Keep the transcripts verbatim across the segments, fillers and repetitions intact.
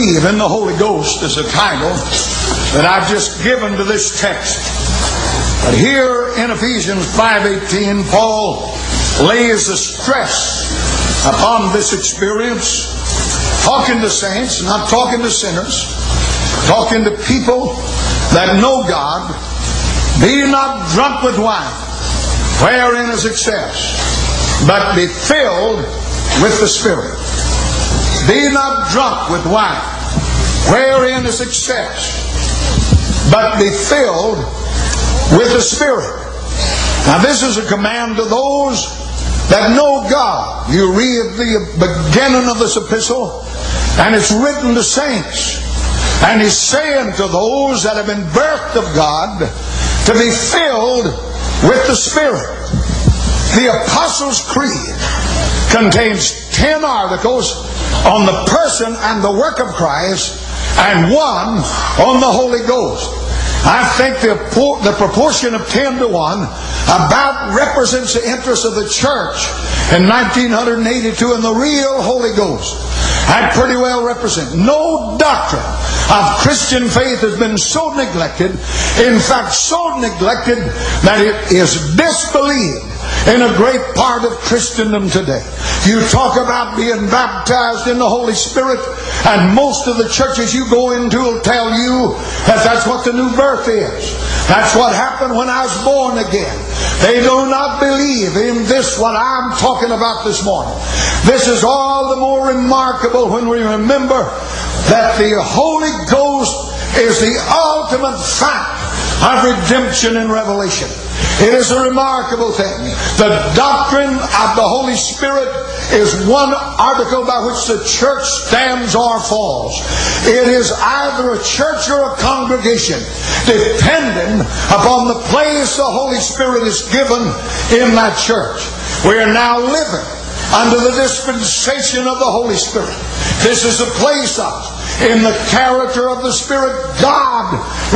believe in the Holy Ghost is a title that I've just given to this text. But here in Ephesians five eighteen, Paul lays a stress upon this experience, talking to saints, not talking to sinners, talking to people that know God. Be not drunk with wine, wherein is excess, but be filled with the Spirit. Be not drunk with wine, wherein is excess, but be filled with the Spirit. Now this is a command to those that know God. You read the beginning of this epistle, and it's written to saints. And he's saying to those that have been birthed of God to be filled with the Spirit. The Apostles' Creed contains ten articles on the person and the work of Christ, and one on the Holy Ghost. I think the, the proportion of ten to one about represents the interest of the church in nineteen eighty-two in the real Holy Ghost. I pretty well represent. No doctrine of Christian faith has been so neglected, in fact so neglected that it is disbelieved in a great part of Christendom today. You talk about being baptized in the Holy Spirit, and most of the churches you go into will tell you that that's what the new birth is. That's what happened when I was born again. They do not believe in this, what I'm talking about this morning. This is all the more remarkable when we remember that the Holy Ghost is the ultimate fact of redemption and revelation. It is a remarkable thing. The doctrine of the Holy Spirit is one article by which the church stands or falls. It is either a church or a congregation, depending upon the place the Holy Spirit is given in that church. We are now living under the dispensation of the Holy Spirit. This is a place of, in the character of the Spirit, God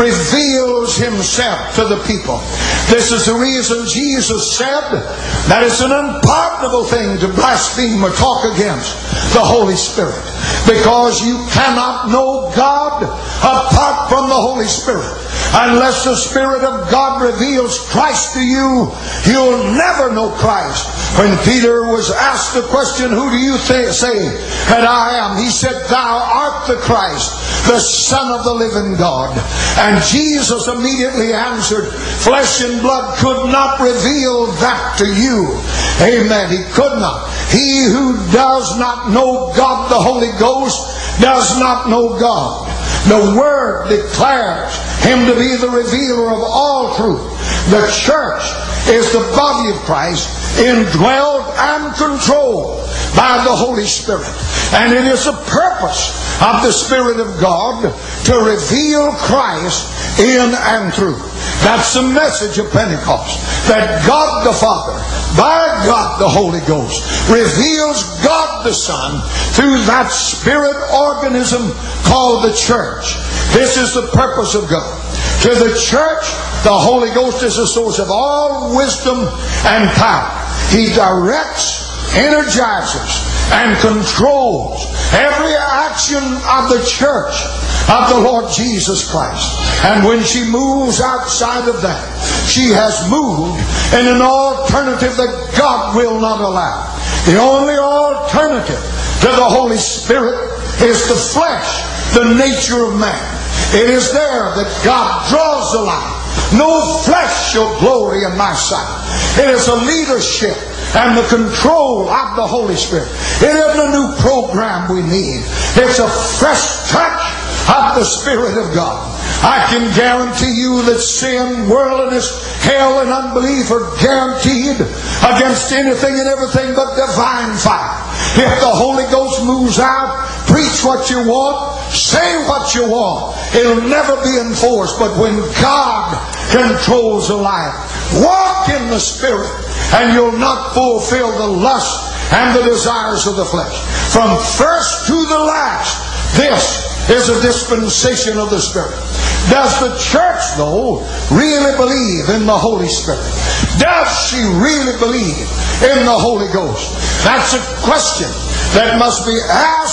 reveals Himself to the people. This is the reason Jesus said that it's an unpardonable thing to blaspheme or talk against the Holy Spirit, because you cannot know God apart from the Holy Spirit. Unless the Spirit of God reveals Christ to you, you'll never know Christ. When Peter was asked the question, who do you th- say that I am? He said, thou art the Christ, the Son of the living God. And Jesus immediately answered, flesh and blood could not reveal that to you. Amen. He could not. He who does not know God, the Holy Ghost, does not know God. The Word declares Him to be the revealer of all truth. The church is the body of Christ, indwelled and controlled by the Holy Spirit. And it is the purpose of the Spirit of God to reveal Christ in and through. That's the message of Pentecost. That God the Father, by God the Holy Ghost, reveals God the Son through that spirit organism called the church. This is the purpose of God. To the church, the Holy Ghost is the source of all wisdom and power. He directs, energizes, and controls every action of the church of the Lord Jesus Christ. And when she moves outside of that, she has moved in an alternative that God will not allow. The only alternative to the Holy Spirit is the flesh, the nature of man. It is there that God draws the line. No flesh shall glory in my sight. It is a leadership and the control of the Holy Spirit. It isn't a new program we need. It's a fresh touch of the Spirit of God. I can guarantee you that sin, worldliness, hell, and unbelief are guaranteed against anything and everything but divine fire. If the Holy Ghost moves out, preach what you want, say what you want, it'll never be enforced. But when God controls the life, walk in the Spirit, and you'll not fulfill the lust and the desires of the flesh. From first to the last, this is a dispensation of the Spirit. Does the church, though, really believe in the Holy Spirit? Does she really believe in the Holy Ghost? That's a question that must be asked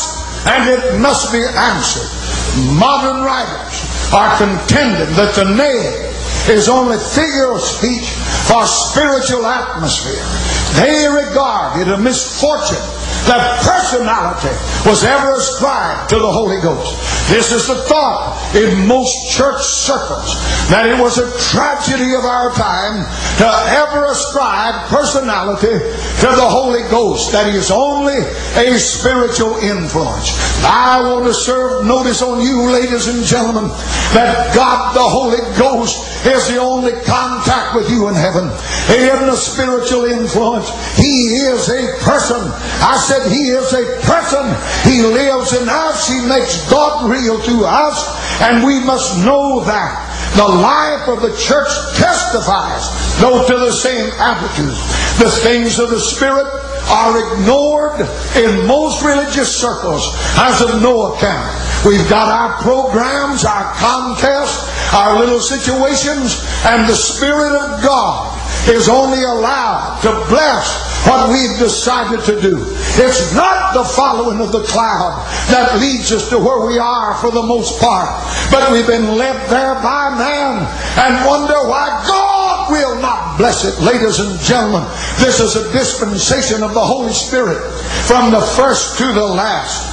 and it must be answered. Modern writers are contending that the name is only figure of speech for spiritual atmosphere. They regard it a misfortune that personality was ever ascribed to the Holy Ghost. This is the thought in most church circles, that it was a tragedy of our time to ever ascribe personality to the Holy Ghost, that He is only a spiritual influence. I want to serve notice on you, ladies and gentlemen, that God the Holy Ghost is the only contact with you in heaven. He isn't a spiritual influence. He is a person. I said He is a person. He lives in us. He makes God real to us. And we must know that. The life of the church testifies, though, to the same attitude. The things of the Spirit are ignored in most religious circles as of no account. We've got our programs, our contests, our little situations, and the Spirit of God is only allowed to bless what we've decided to do. It's not the following of the cloud that leads us to where we are for the most part, but we've been led there by man and wonder why God will not bless it. Ladies and gentlemen, this is a dispensation of the Holy Spirit from the first to the last.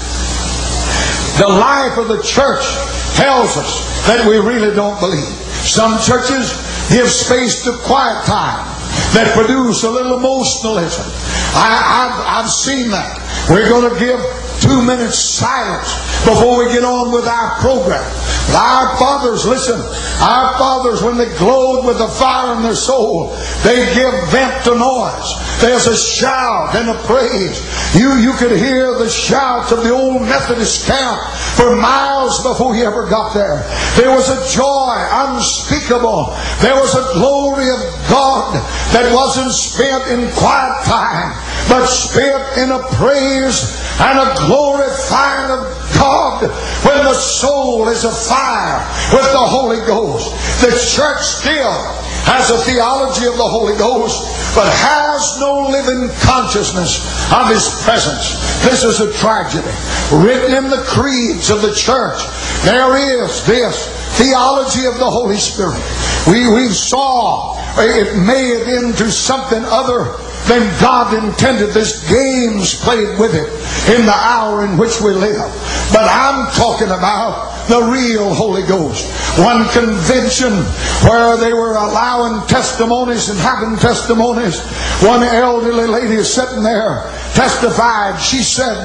The life of the church tells us that we really don't believe. Some churches give space to quiet time that produce a little emotionalism. I, I've, I've seen that. We're going to give two minutes silence before we get on with our program. Our fathers, listen, our fathers, when they glowed with the fire in their soul, they give vent to noise. There's a shout and a praise. You, you could hear the shouts of the old Methodist camp for miles before you ever got there. There was a joy unspeakable. There was a glory of God that wasn't spent in quiet time, but spent in a praise and a glorifying of God when the soul is afire with the Holy Ghost. The church still has a theology of the Holy Ghost, but has no living consciousness of His presence. This is a tragedy. Written in the creeds of the church, there is this theology of the Holy Spirit. We, we saw it made into something other than God intended. This games played with it in the hour in which we live. But I'm talking about the real Holy Ghost. One convention where they were allowing testimonies and having testimonies. One elderly lady sitting there testified. She said,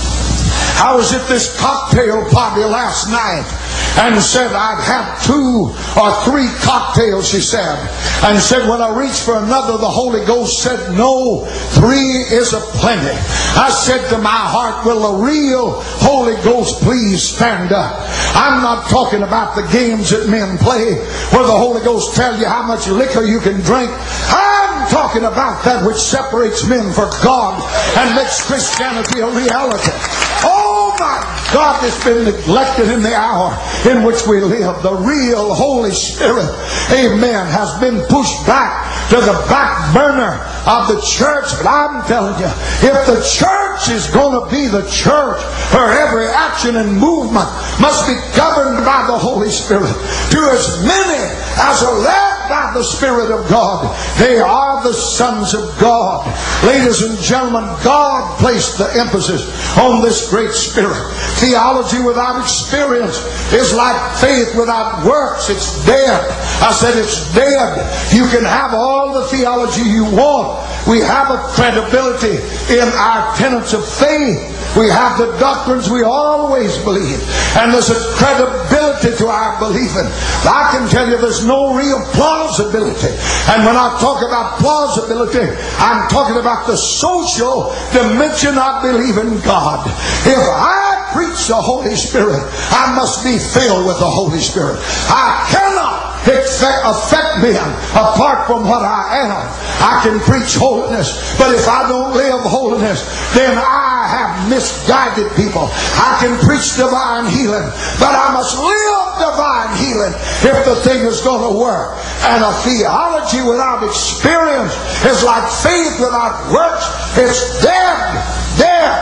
I was at this cocktail party last night and said I'd have two or three cocktails, she said. And said when I reached for another, the Holy Ghost said, no, three is a plenty. I said to my heart, will the real Holy Ghost please stand up? I'm not talking about the games that men play where the Holy Ghost tells you how much liquor you can drink. I'm talking about that which separates men from God and makes Christianity a reality. Oh my God, it's been neglected in the hour in which we live. The real Holy Spirit, amen, has been pushed back to the back burner of the church. But I'm telling you, if the church is going to be the church, her every action and movement must be governed by the Holy Spirit. To as many as are led by the Spirit of God, they are the sons of God. Ladies and gentlemen, God placed the emphasis on this great Spirit. Theology without experience is like faith without works. It's dead. I said it's dead. You can have all the theology you want. We have a credibility in our tenets of faith. We have the doctrines we always believe. And there's a credibility to our believing. I can tell you there's no real plausibility. And when I talk about plausibility, I'm talking about the social dimension of believing God. If I preach the Holy Spirit, I must be filled with the Holy Spirit. I cannot affect men apart from what I am. I can preach holiness, but if I don't live holiness, then I have misguided people. I can preach divine healing, but I must live divine healing if the thing is going to work. And a theology without experience is like faith without works. It's dead, dead.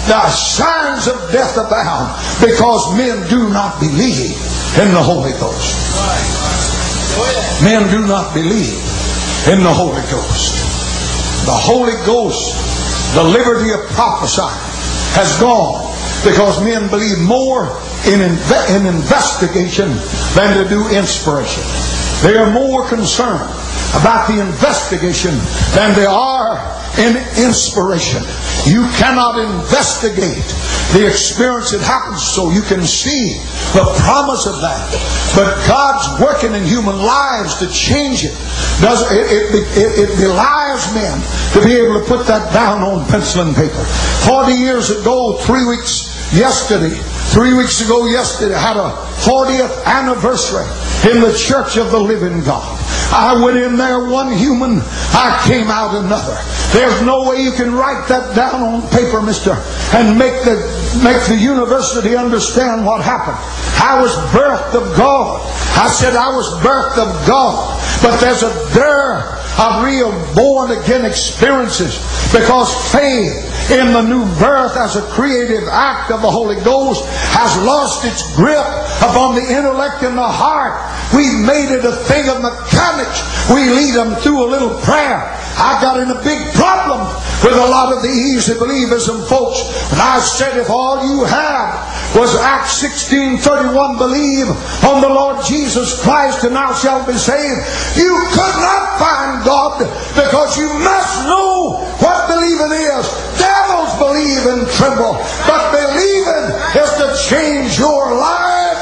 The signs of death abound because men do not believe in the Holy Ghost. Men do not believe in the Holy Ghost. The Holy Ghost, the liberty of prophesying, has gone because men believe more in, inve- in investigation than to do inspiration. They are more concerned about the investigation than they are in inspiration. You cannot investigate the experience that happens so you can see the promise of that. But God's working in human lives to change it. Does it, it, it, it belies men to be able to put that down on pencil and paper. Forty years ago, three weeks yesterday, three weeks ago yesterday, I had a fortieth anniversary in the Church of the Living God. I went in there one human, I came out another. There's no way you can write that down on paper, mister, and make the make the university understand what happened. I was birthed of God. I said I was birthed of God. But there's a dearth of real born-again experiences because faith in the new birth as a creative act of the Holy Ghost has lost its grip upon the intellect and the heart. We've made it a thing of mechanics. We lead them through a little prayer. I got in a big problem with a lot of the easy believism folks. And I said, if all you had was Acts sixteen thirty-one, believe on the Lord Jesus Christ and thou shalt be saved, you could not find God, because you must know what believing is. Devils believe and tremble, but believing is to change your life.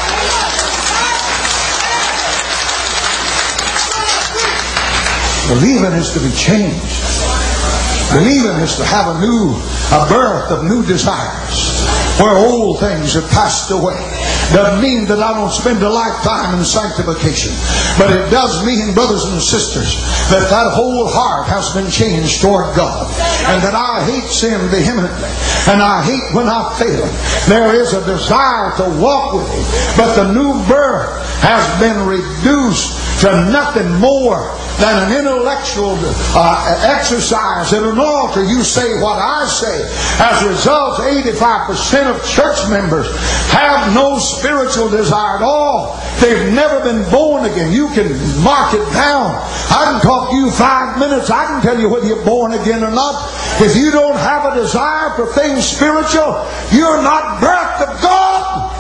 Believing is to be changed. Believing is to have a new, a birth of new desires, where old things have passed away. Doesn't mean that I don't spend a lifetime in sanctification, but it does mean, brothers and sisters, that that whole heart has been changed toward God, and that I hate sin vehemently, and I hate when I fail. There is a desire to walk with Him, but the new birth has been reduced to nothing more than an intellectual uh, exercise at an altar. You say what I say. As a result, eighty-five percent of church members have no spiritual desire at all. They've never been born again. You can mark it down. I can talk to you five minutes. I can tell you whether you're born again or not. If you don't have a desire for things spiritual, you're not birthed of God.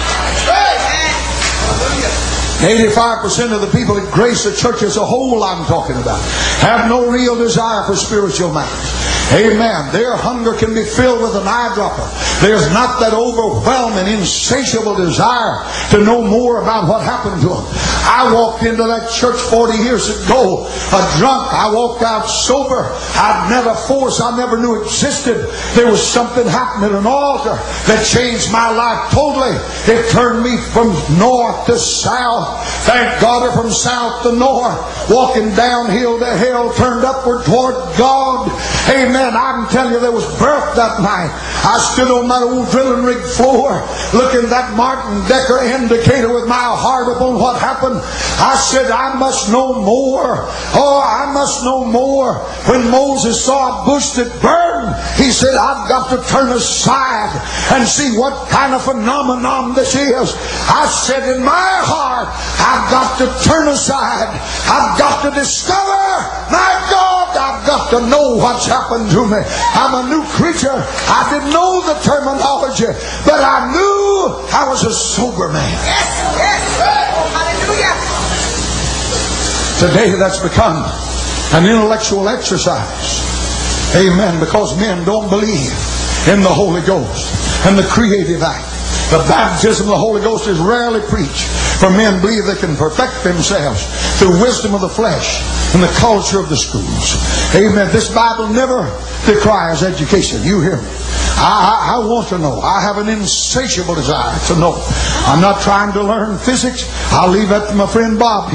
eighty-five percent of the people that grace the church as a whole, I'm talking about, have no real desire for spiritual matters. Amen. Their hunger can be filled with an eyedropper. There's not that overwhelming, insatiable desire to know more about what happened to them. I walked into that church forty years ago, a drunk. I walked out sober. I'd never forced, I never knew existed. There was something happened at an altar that changed my life totally. It turned me from north to south. Thank God, or from south to north. Walking downhill to hell, turned upward toward God. Amen. I can tell you there was birth that night. I stood on that old drilling rig floor looking at that Martin Decker indicator with my heart upon what happened. I said, I must know more. Oh, I must know more. When Moses saw a bush that burned, he said, I've got to turn aside and see what kind of phenomenon this is. I said, in my heart, I've got to turn aside. I've got to discover, my God, I've got to know what's happened to me. I'm a new creature. I didn't know the terminology, but I knew I was a sober man. Yes, yes. Hallelujah. Today that's become an intellectual exercise. Amen. Because men don't believe in the Holy Ghost and the creative act. The baptism of the Holy Ghost is rarely preached, for men believe they can perfect themselves through wisdom of the flesh and the culture of the schools. Amen. This Bible never decries education. You hear me? I, I, I want to know. I have an insatiable desire to know. I'm not trying to learn physics. I'll leave that to my friend Bob here.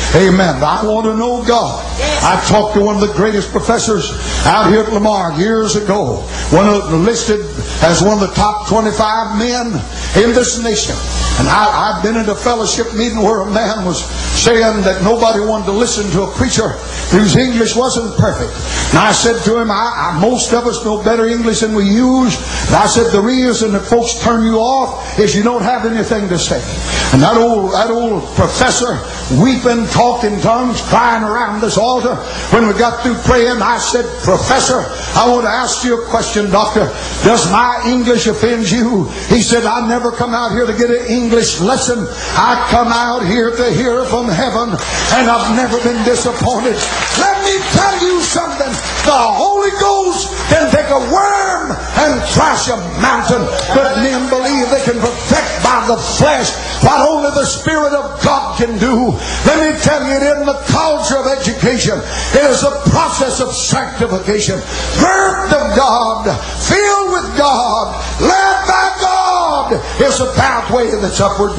Amen. I want to know God. I talked to one of the greatest professors out here at Lamar years ago. One of them listed as one of the top twenty-five men in this nation. And I, I've been in a fellowship meeting where a man was saying that nobody wanted to listen to a preacher whose English wasn't perfect. And I said to him, I, I, most of us know better English than we use. And I said, the reason that folks turn you off is you don't have anything to say. And that old, that old professor, weeping, talking tongues, crying around this altar. When we got through praying, I said, Professor, I want to ask you a question, Doctor. Does my English offend you? He said, I never come out here to get an English lesson. I come out here to hear from heaven, and I've never been disappointed. Let me tell you something. The Holy Ghost can take a worm and thrash a mountain, but men believe they can perfect by the flesh what only the Spirit of God can do. Let me tell you, in the culture of education, it is a process of sanctification. Birthed of God, filled with God, led by God, is a pathway that's upward.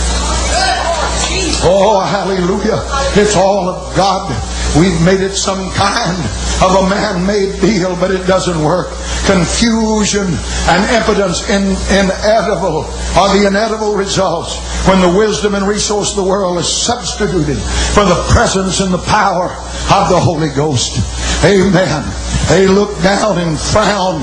Oh, hallelujah. It's all of God. We've made it some kind of a man-made deal, but it doesn't work. Confusion and impotence, in, inedible, are the inedible results when the wisdom and resource of the world is substituted for the presence and the power of the Holy Ghost. Amen. They look down and frown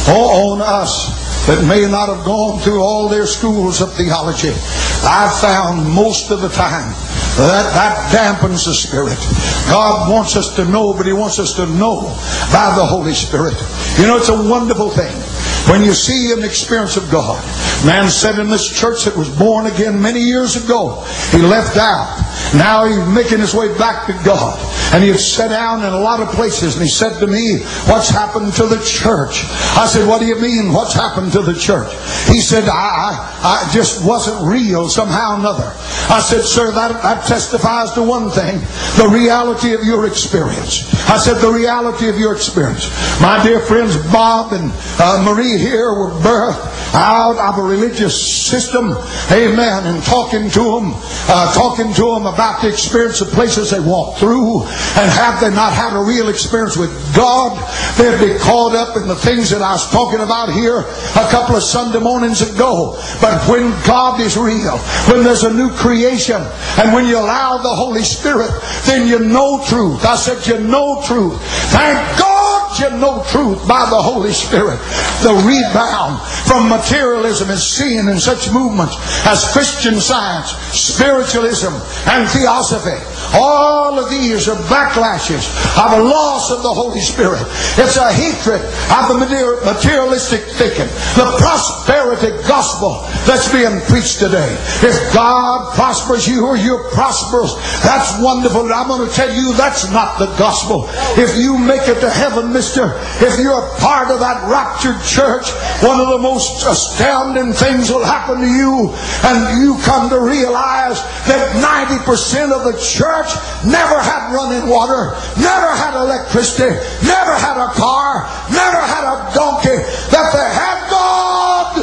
on us that may not have gone through all their schools of theology. I've found most of the time that that dampens the Spirit. God wants us to know, but He wants us to know by the Holy Spirit. You know, it's a wonderful thing when you see an experience of God. Man said in this church that was born again many years ago, he left out. Now he's making his way back to God. And he had sat down in a lot of places, and he said to me, what's happened to the church? I said, what do you mean, what's happened to the church? He said, I, I, I just wasn't real somehow or another. I said, sir, that, that testifies to one thing, the reality of your experience. I said, the reality of your experience. My dear friends, Bob and uh, Marie here were birthed out of a religious system, amen, and talking to them, uh, talking to them about the experience of places they walked through, and have they not had a real experience with God, they'd be caught up in the things that I was talking about here a couple of Sunday mornings ago. But when God is real, when there's a new creation, and when you allow the Holy Spirit, then you know truth. I said you know truth. Thank God you know truth by the Holy Spirit. The rebound from materialism is seen in such movements as Christian Science, spiritualism, and theosophy. All of these are backlashes of a loss of the Holy Spirit. It's a hatred of the materialistic thinking, the prosperity gospel that's being preached today. If God prospers you or you're prosperous, that's wonderful. But I'm going to tell you that's not the gospel. If you make it to heaven, mister, if you're a part of that raptured church, one of the most astounding things will happen to you, and you come to realize that ninety percent of the church never had running water, never had electricity, never had a car, never had a donkey, that they had God.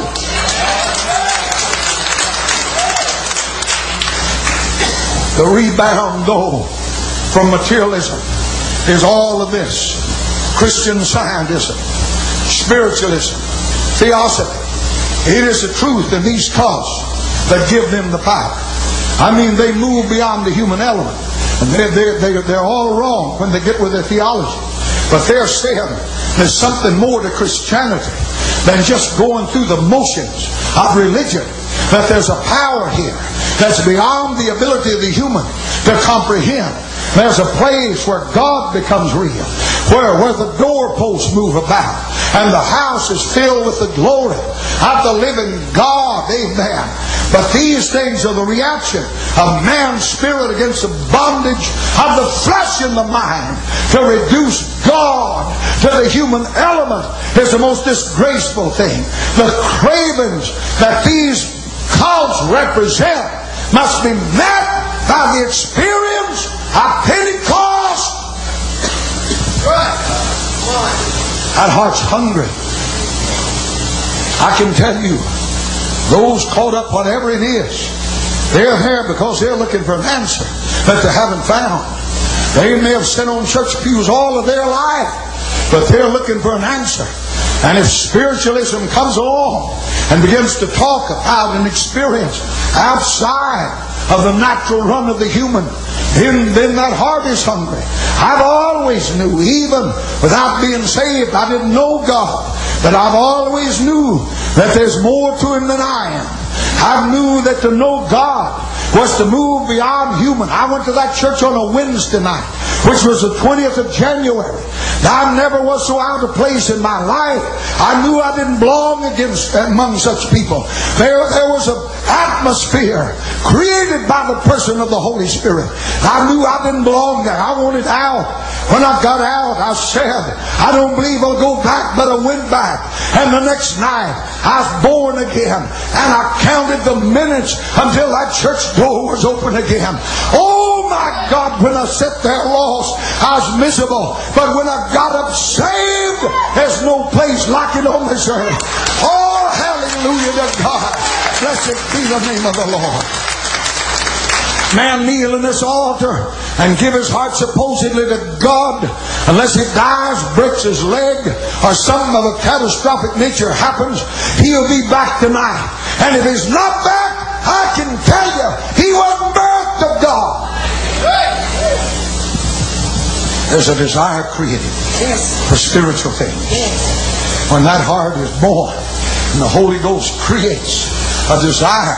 The rebound, though, from materialism is all of this: Christian scientism, spiritualism, theosophy. It is the truth in these causes that give them the power. I mean, they move beyond the human element. And they're, they're, they're, they're all wrong when they get with their theology. But they're saying there's something more to Christianity than just going through the motions of religion. That there's a power here that's beyond the ability of the human to comprehend. There's a place where God becomes real, where, where the doorposts move about, and the house is filled with the glory of the living God. Amen. But these things are the reaction of man's spirit against the bondage of the flesh and the mind. To reduce God to the human element is the most disgraceful thing. The cravings that these cults represent must be met by the experience of Pentecost. That heart's hungry. I can tell you, those caught up, whatever it is, They're there because they're looking for an answer that they haven't found. They may have sat on church pews all of their life, but they're looking for an answer. And if spiritualism comes along and begins to talk about an experience outside of the natural run of the human, then, then that heart is hungry. I've always knew, even without being saved, I didn't know God, but I've always knew that there's more to Him than I am. I knew that to know God was to move beyond human. I went to that church on a Wednesday night, which was the twentieth of January. Now, I never was so out of place in my life. I knew I didn't belong against among such people. There, there was an atmosphere created by the person of the Holy Spirit. I knew I didn't belong there. I wanted out. When I got out, I said, I don't believe I'll go back, but I went back. And the next night, I was born again. And I counted the minutes until that church door was open again. Oh my God, when I sat there lost, I was miserable. But when I got up saved, there's no place like it on this earth. Oh, hallelujah to God. Blessed be the name of the Lord. Man kneel in this altar and give his heart supposedly to God, unless he dies, breaks his leg, or something of a catastrophic nature happens, he'll be back tonight. And if he's not back, I can tell you, he wasn't birthed of God. There's a desire created for spiritual things. When that heart is born, and the Holy Ghost creates a desire,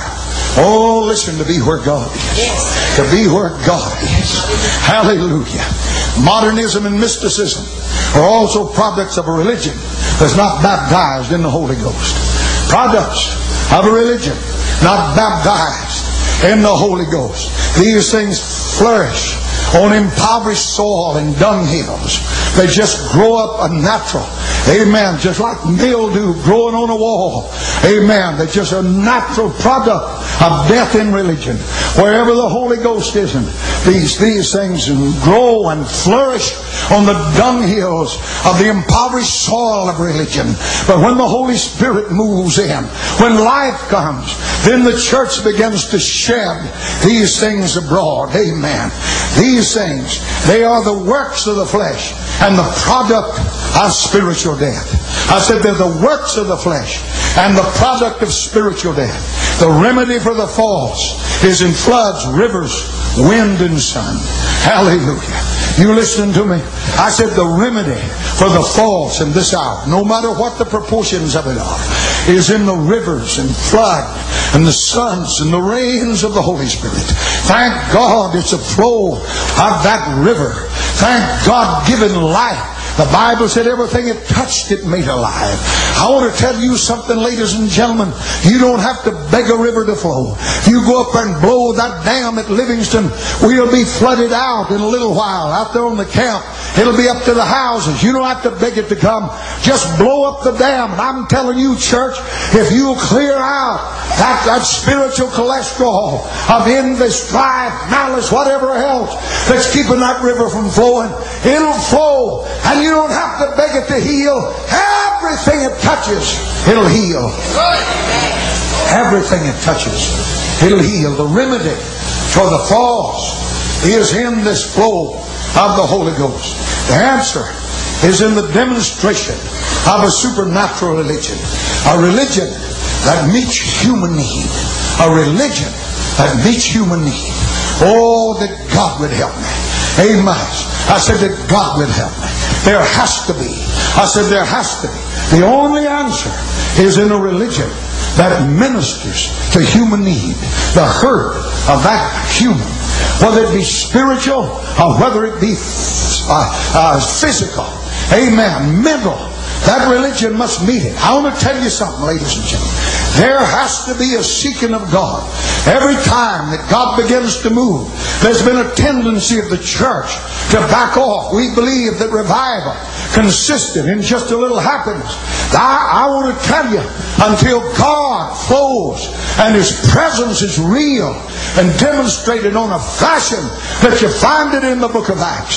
oh, listen, to be where God is. To be where God is. Hallelujah. Modernism and mysticism are also products of a religion that's not baptized in the Holy Ghost. Products of a religion not baptized in the Holy Ghost. These things flourish on impoverished soil and dunghills. They just grow up unnatural. Amen. Just like mildew growing on a wall. Amen. They're just a natural product of death in religion. Wherever the Holy Ghost isn't, these, these things grow and flourish on the dunghills of the impoverished soil of religion. But when the Holy Spirit moves in, when life comes, then the church begins to shed these things abroad. Amen. These things, they are the works of the flesh and the product of spiritual death. I said they're the works of the flesh and the product of spiritual death. The remedy for the false is in floods, rivers, wind, and sun. Hallelujah. You listen to me? I said the remedy for the false in this hour, no matter what the proportions of it are, is in the rivers and flood and the suns and the rains of the Holy Spirit. Thank God it's a flow of that river. Thank God given life. The Bible said everything it touched, it made alive. I want to tell you something, ladies and gentlemen. You don't have to beg a river to flow. You go up and blow that dam at Livingston, we'll be flooded out in a little while. Out there on the camp, it'll be up to the houses. You don't have to beg it to come. Just blow up the dam. And I'm telling you, church, if you'll clear out that, that spiritual cholesterol of envy, strife, malice, whatever else that's keeping that river from flowing, it'll flow. And you don't have to beg it to heal. Everything it touches, it'll heal. Everything it touches, it'll heal. The remedy for the false is in this flow of the Holy Ghost. The answer is in the demonstration of a supernatural religion. A religion that meets human need. A religion that meets human need. Oh, that God would help me. Amen. I said that God would help me. There has to be. I said there has to be. The only answer is in a religion that ministers to human need. The hurt of that human. Whether it be spiritual or whether it be uh, uh, physical. Amen. Mental. That religion must meet it. I want to tell you something, ladies and gentlemen. There has to be a seeking of God. Every time that God begins to move, there's been a tendency of the church to back off. We believe that revival consisted in just a little happiness. I, I want to tell you, until God flows and His presence is real and demonstrated on a fashion that you find it in the book of Acts.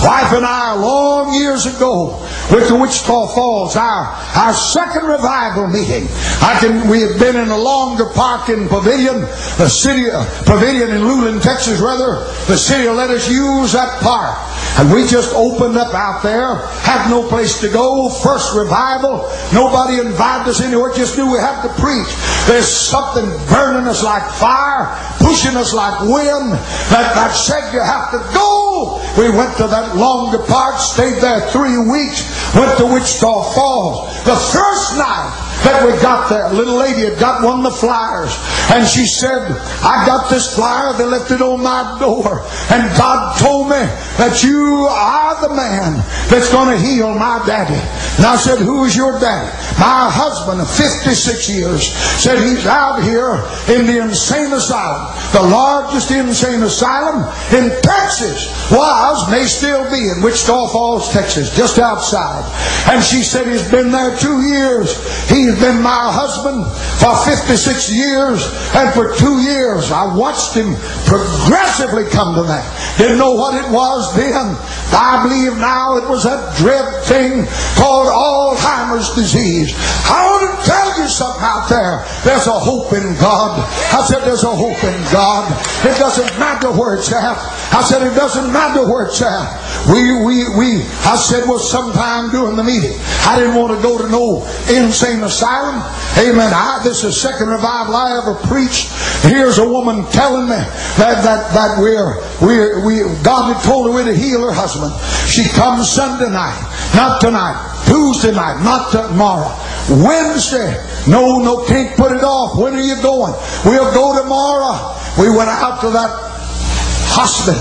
Wife and I, long years ago, went to Wichita Falls, our, our second revival meeting. I can, we had been in a longer park in Pavilion, the city, uh, Pavilion in Luling, Texas, rather. The city let us use that park. And we just opened up out there, had no place to go, first revival. Nobody invited us anywhere, just knew we had to preach. There's something burning us like fire, pushing us like wind, that, that said you have to go. We went to that longer park, stayed there three weeks, went to Wichita Falls. The first night that we got there, a little lady had got one of the flyers, and she said, I got this flyer, they left it on my door, and God told me that you are the man that's going to heal my daddy. And I said, who is your daddy? My husband of fifty-six years said he's out here in the insane asylum, the largest insane asylum in Texas. Was, may still be, in Wichita Falls, Texas, just outside. And she said he's been there two years. He's been my husband for fifty-six years, and for two years I watched him progressively come to that. Didn't know what it was then. I believe now it was that dread thing called Alzheimer's disease. I want to tell you something out there. There's a hope in God. I said there's a hope in God. It doesn't matter where it's at. I said it doesn't matter where it's at. We, we, we, I said, well, sometime during the meeting, I didn't want to go to no insane asylum. Amen. I, this is the second revival I ever preached. Here's a woman telling me that, that, that we're, we're, we, God had told her we're to heal her husband. She comes Sunday night, not tonight. Tuesday night, not tomorrow. Wednesday, no, no, can't put it off. When are you going? We'll go tomorrow. We went out to that hospital.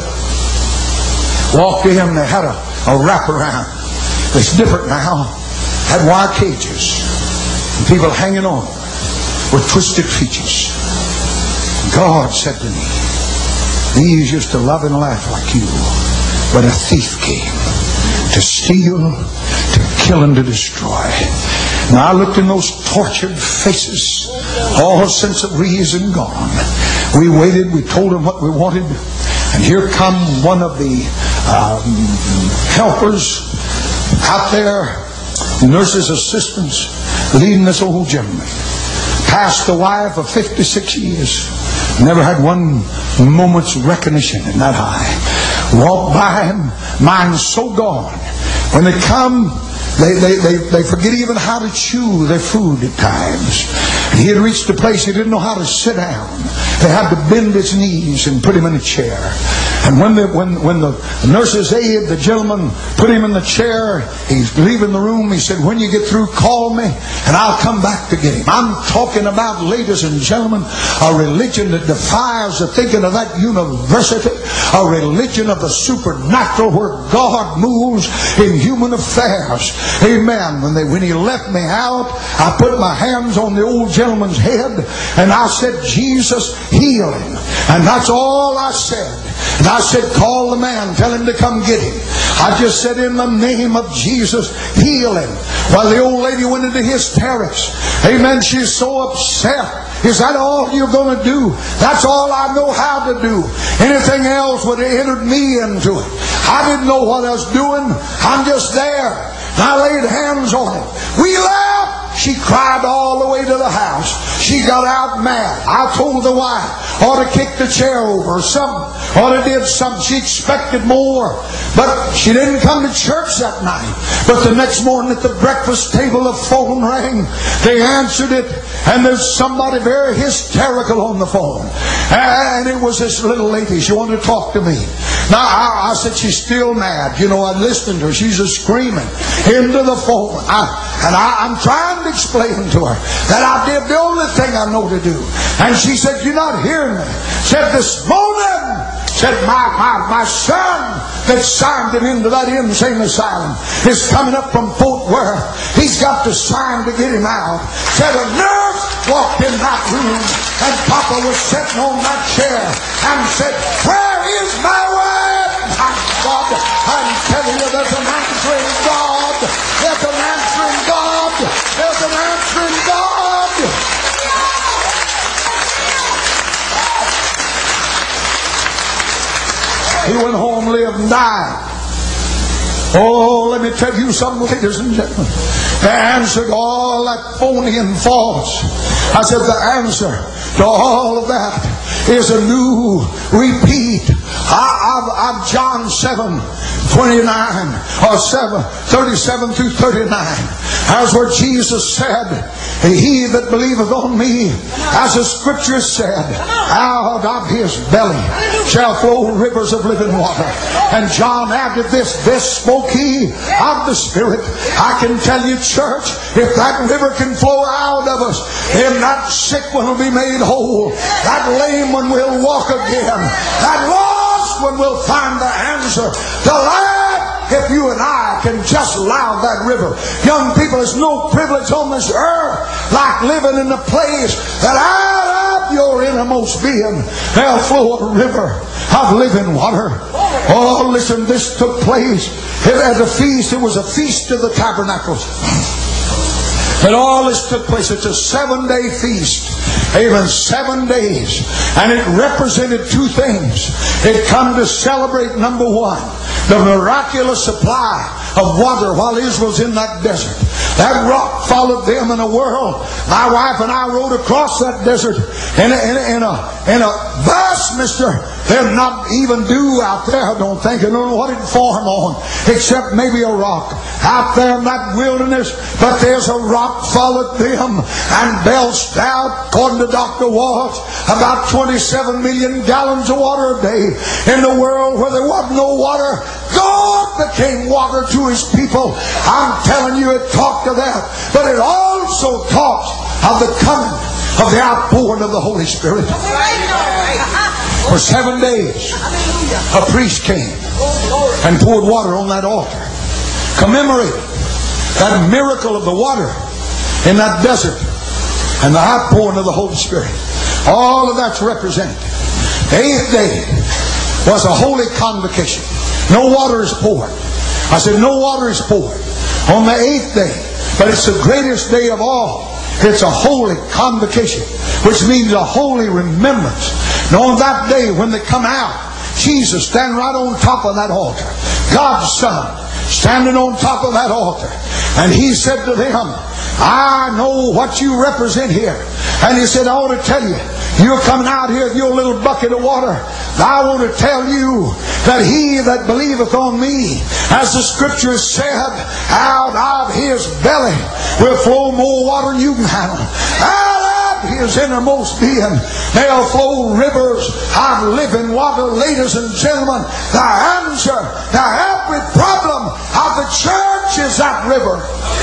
Walked in, they had a, a wraparound. It's different now. Had wire cages. And people hanging on with twisted features. God said to me, these used to love and laugh like you, but a thief came to steal, to kill, and to destroy. Now I looked in those tortured faces, all sense of reason gone. We waited, we told them what we wanted, and here come one of the um, helpers out there, nurses' assistants, leading this old gentleman. Passed the wife of fifty-six years. Never had one moment's recognition in that eye. Walked by him, mind so gone. When they come, they, they, they, they forget even how to chew their food at times. He had reached a place he didn't know how to sit down. They had to bend his knees and put him in a chair. And when the, when, when the nurse's aide, the gentleman, put him in the chair, he's leaving the room. He said, when you get through, call me and I'll come back to get him. I'm talking about, ladies and gentlemen, a religion that defies the thinking of that university, a religion of the supernatural where God moves in human affairs. Amen. When they, when he left me out, I put my hands on the old gentleman's head and I said, Jesus, heal him. And that's all I said. And I said, call the man, tell him to come get him. I just said, in the name of Jesus, heal him. While the old lady went into hysterics. Amen. She's so upset. Is that all you're going to do? That's all I know how to do. Anything else would have entered me into it. I didn't know what I was doing. I'm just there. And I laid hands on him. We laughed. She cried all the way to the house. She got out mad. I told the wife, ought to kick the chair over or something. Ought to did something. She expected more. But she didn't come to church that night. But the next morning at the breakfast table, the phone rang. They answered it. And there's somebody very hysterical on the phone. And it was this little lady. She wanted to talk to me. Now, I, I said, she's still mad. You know, I listened to her. She's a screaming into the phone. I, and I, I'm trying to explain to her that I did the only thing I know to do. And she said, you're not hearing me. Said, this morning, said, my, my, my son that signed him into that insane asylum is coming up from Fort Worth. He's got to sign to get him out. Said, a nurse walked in that room and Papa was sitting on that chair and said, where is my wife? My God, I'm telling you, there's an answering God. There's an answering God. There's an answering God. He went home, lived, and died. Oh, let me tell you something, ladies and gentlemen. The answer to all that phony and false, I said the answer to all of that is a new repeat of, of John seven twenty-nine or seven thirty-seven through thirty-nine. That's where Jesus said, he that believeth on me, as the scripture said, out of his belly shall flow rivers of living water. And John added this, this spoke he of the Spirit. I can tell you, church, if that river can flow out of us, then that sick one will be made whole. That lame one will walk again. That lost one will find the answer. The life, if you and I can just allow that river. Young people, there's no privilege on this earth like living in the place that out of your innermost being there'll flow a river of living water. Oh, listen, this took place at the feast. It was a feast of the tabernacles. But all this took place. It's a seven-day feast. Even seven days. And it represented two things. It come to celebrate, number one, the miraculous supply of water while Israel's in that desert. That rock followed them in a whirl. My wife and I rode across that desert in a, in a, in a, in a bus, mister. There's not even dew out there, I don't think. I don't know what it formed on, except maybe a rock out there in that wilderness. But there's a rock followed them and belched out, according to Doctor Watts, about twenty-seven million gallons of water a day. In the world where there was no water, God became water to his people. I'm telling you, it talked of that. But it also talks of the coming of the outpouring of the Holy Spirit. For seven days, a priest came and poured water on that altar, commemorating that miracle of the water in that desert and the outpouring of the Holy Spirit. All of that's represented. The eighth day was a holy convocation. No water is poured. I said, no water is poured on the eighth day, but it's the greatest day of all. It's a holy convocation, which means a holy remembrance. And on that day when they come out, Jesus standing right on top of that altar, God's Son standing on top of that altar, and he said to them, I know what you represent here. And he said, I want to tell you, you're coming out here with your little bucket of water. I want to tell you that he that believeth on me, as the scripture said, out of his belly will flow more water than you can handle. Out of his innermost being there'll flow rivers of living water. Ladies and gentlemen, the answer to every problem of the church is that river.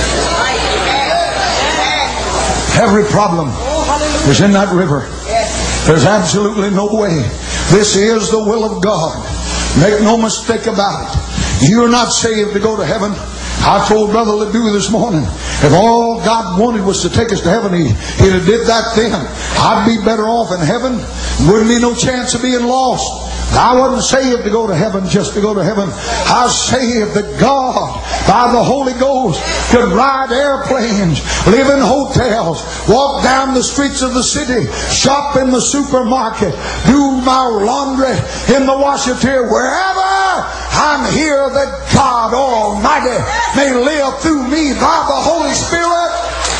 Every problem is in that river. There's absolutely no way. This is the will of God. Make no mistake about it. You're not saved to go to heaven. I told Brother Ledoux this morning, if all God wanted was to take us to heaven, He, He'd have did that then. I'd be better off in heaven. Wouldn't be no chance of being lost. I wasn't saved to go to heaven just to go to heaven. I was saved that God, by the Holy Ghost, could ride airplanes, live in hotels, walk down the streets of the city, shop in the supermarket, do my laundry in the washateer, wherever I'm here, that God Almighty may live through me by the Holy Spirit.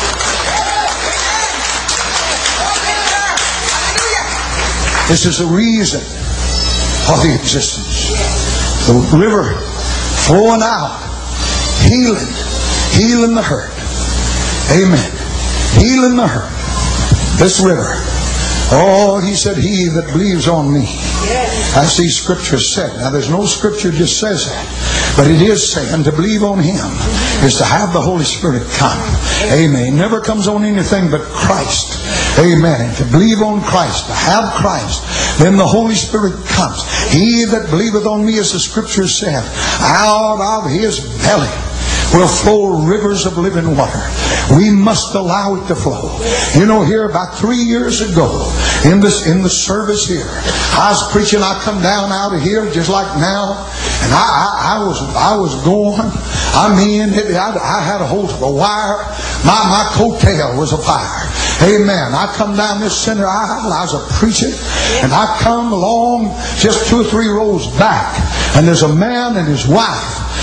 This is the reason of the existence. The river flowing out, healing, healing the hurt. Amen. Healing the hurt. This river. Oh, he said, he that believes on me. As these scriptures said. Now there's no scripture just says that. But it is saying to believe on him is to have the Holy Spirit come. Amen. It never comes on anything but Christ. Amen. And to believe on Christ, to have Christ, then the Holy Spirit comes. He that believeth on me, as the scripture said, out of his belly will flow rivers of living water. We must allow it to flow. You know, here about three years ago, in this in the service here, I was preaching. I come down out of here just like now, and I I, I was I was going. I mean, it, I, I had a hold of a wire. My my coattail was afire. Amen. I come down this center aisle. I was a preacher, and I come along just two or three rows back, and there's a man and his wife.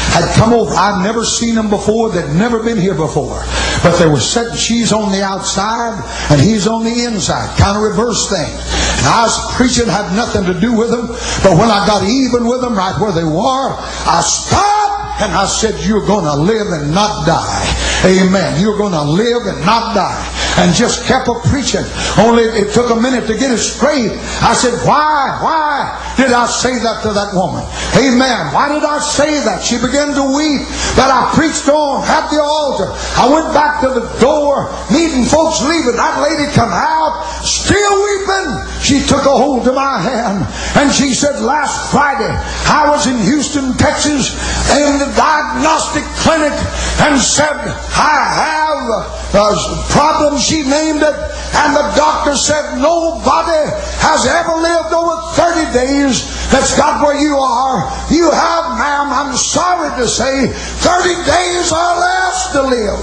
had come over. I'd never seen them before. They'd never been here before. But they were sitting, she's on the outside and he's on the inside. Kind of reverse thing. And I was preaching, had nothing to do with them. But when I got even with them, right where they were, I stopped and I said, you're going to live and not die. Amen. You're going to live and not die. And just kept on preaching. Only it took a minute to get it straight. I said, why? Why did I say that to that woman? Amen. Why did I say that? She began to weep. But I preached on, had the altar. I went back to the door, meeting folks leaving. That lady come out, still weeping. She took a hold of my hand and she said, last Friday I was in Houston, Texas in the diagnostic clinic and said, I have uh, problems. She named it, and the doctor said nobody has ever lived over thirty days that's got where you are. You have, ma'am, I'm sorry to say, thirty days or less to live.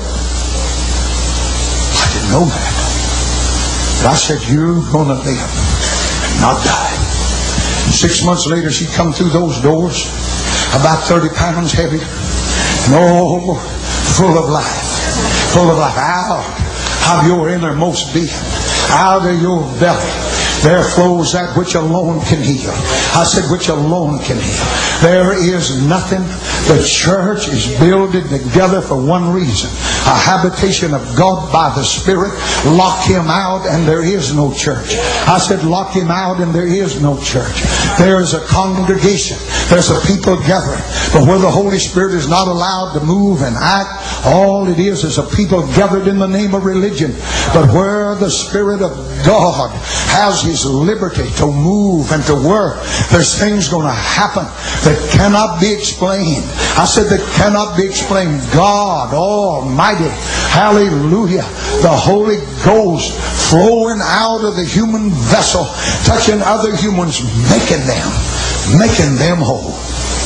I didn't know that. But I said, you're going to live and not die. Six months later, she come through those doors, about thirty pounds heavy, and oh, full of life, full of life. Out of your innermost being, out of your belly, there flows that which alone can heal. I said, which alone can heal. There is nothing. The church is builded together for one reason. A habitation of God by the Spirit. Lock him out and there is no church. I said, lock him out and there is no church. There is a congregation. There's a people gathering. But where the Holy Spirit is not allowed to move and act, all it is is a people gathered in the name of religion. But where the Spirit of God has His liberty to move and to work, there's things going to happen that cannot be explained. I said that cannot be explained. God Almighty, hallelujah, the Holy Ghost flowing out of the human vessel, touching other humans, making them, making them whole.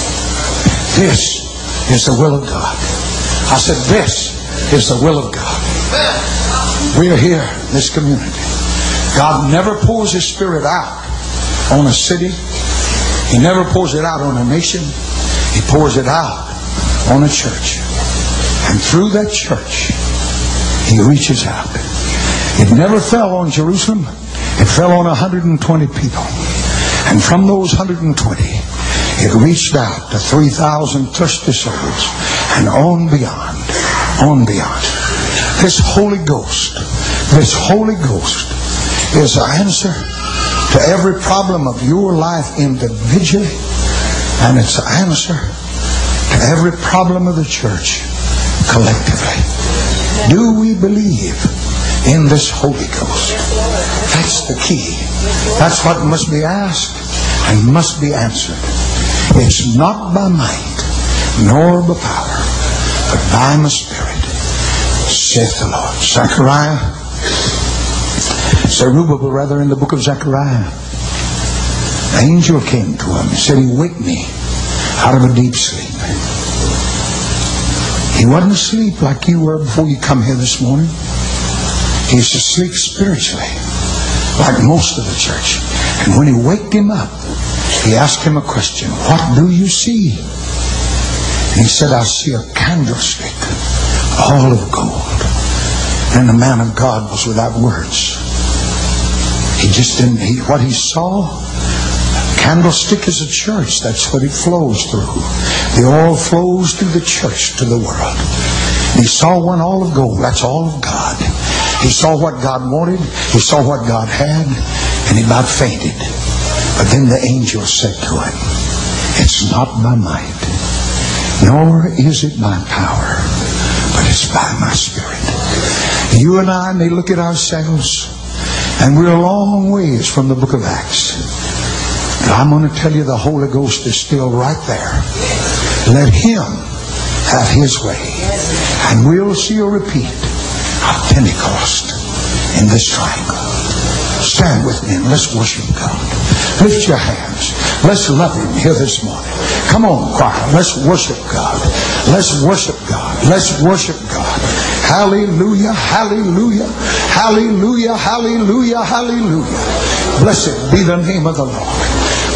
This is the will of God. I said, this is the will of God. We are here in this community. God never pours His Spirit out on a city. He never pours it out on a nation. He pours it out on a church. And through that church, He reaches out. It never fell on Jerusalem. It fell on one hundred twenty people. And from those one hundred twenty, it reached out to three thousand thirsty souls. And on beyond, on beyond. This Holy Ghost, this Holy Ghost is the answer to every problem of your life individually. And it's the answer to every problem of the church collectively. Do we believe in this Holy Ghost? That's the key. That's what must be asked and must be answered. It's not by might nor by power, but by my Spirit, saith the Lord. Zechariah, Zerubbabel, rather, in the book of Zechariah, the angel came to him and said, He waked me out of a deep sleep. He wasn't asleep like you were before you come here this morning. He's asleep spiritually, like most of the church. And when he waked him up, he asked him a question. What do you see? And he said, I see a candlestick, all of gold. And the man of God was without words. He just didn't, he, what he saw, candlestick is a church. That's what it flows through. The oil flows through the church to the world. And he saw one all of gold. That's all of God. He saw what God wanted. He saw what God had. And he about fainted. But then the angel said to him, it's not by might, nor is it by power, but it's by my Spirit. You and I may look at ourselves, and we're a long ways from the book of Acts. But I'm going to tell you the Holy Ghost is still right there. Let Him have His way. And we'll see a repeat of Pentecost in this triangle. Stand with me and let's worship God. Lift your hands. Let's love Him here this morning. Come on, choir. Let's worship God. Let's worship God. Let's worship God. Hallelujah, hallelujah, hallelujah, hallelujah, hallelujah. Blessed be the name of the Lord.